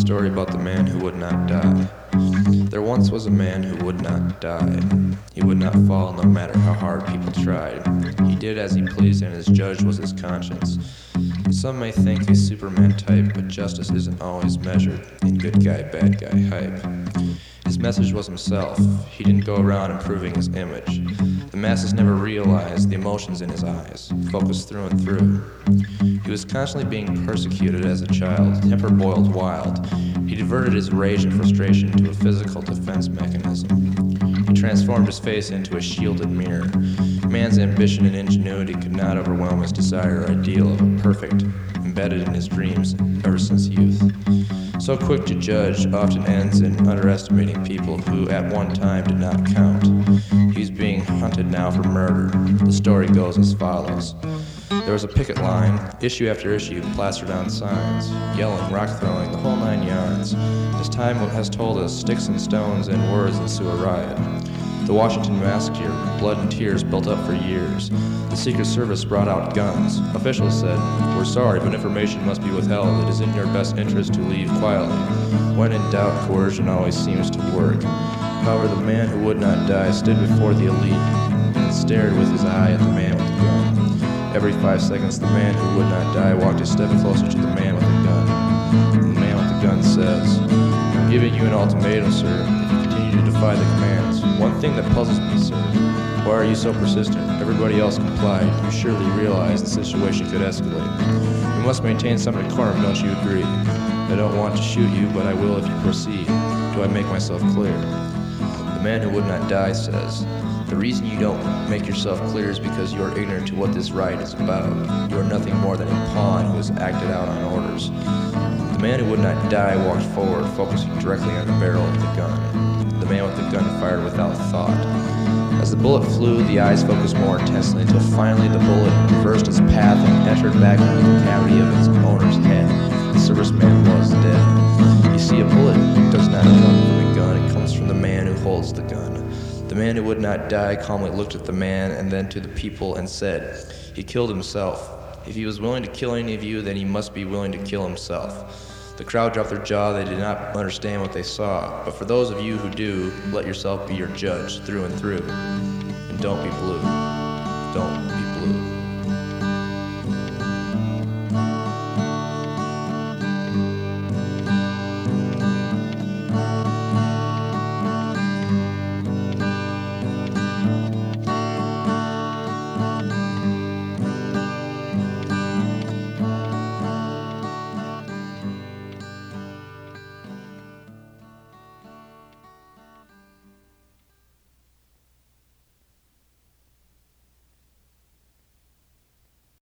story about the man who would not die. There once was a man who would not die. He would not fall no matter how hard people tried. He did as he pleased and his judge was his conscience. Some may think he's Superman type, but justice isn't always measured in good guy, bad guy hype. His message was himself. He didn't go around improving his image. The masses never realized the emotions in his eyes, focused through and through. He was constantly being persecuted as a child, temper boiled wild. He diverted his rage and frustration to a physical defense mechanism. He transformed his face into a shielded mirror. Man's ambition and ingenuity could not overwhelm his desire or ideal of a perfect, embedded in his dreams ever since youth. So quick to judge often ends in underestimating people who at one time did not count. He's being hunted now for murder. The story goes as follows. There was a picket line, issue after issue, plastered on signs, yelling, rock throwing, the whole 9 yards. As time has told us, sticks and stones and words ensue a riot. The Washington massacre, blood and tears built up for years. The Secret Service brought out guns. Officials said, "We're sorry, but information must be withheld. It is in your best interest to leave quietly." When in doubt, coercion always seems to work. However, the man who would not die stood before the elite and stared with his eye at the man with the gun. Every 5 seconds, the man who would not die walked a step closer to the man with the gun. The man with the gun says, "I'm giving you an ultimatum, sir. If you continue to defy the commands. One thing that puzzles me, sir. Why are you so persistent? Everybody else complied. You surely realize the situation could escalate. We must maintain some decorum, don't you agree? I don't want to shoot you, but I will if you proceed. Do I make myself clear?" The man who would not die says, "The reason you don't make yourself clear is because you are ignorant to what this riot is about. You are nothing more than a pawn who has acted out on orders." The man who would not die walked forward, focusing directly on the barrel of the gun. The man with the gun fired without thought. As the bullet flew, the eyes focused more intensely until finally the bullet reversed its path and entered back into the cavity of its owner's head. The serviceman was dead. You see, a bullet does not come from a gun, it comes from the man who holds the gun. The man who would not die calmly looked at the man and then to the people and said, "He killed himself. If he was willing to kill any of you, then he must be willing to kill himself." The crowd dropped their jaw. They did not understand what they saw. But for those of you who do, let yourself be your judge through and through. And don't be blue. Don't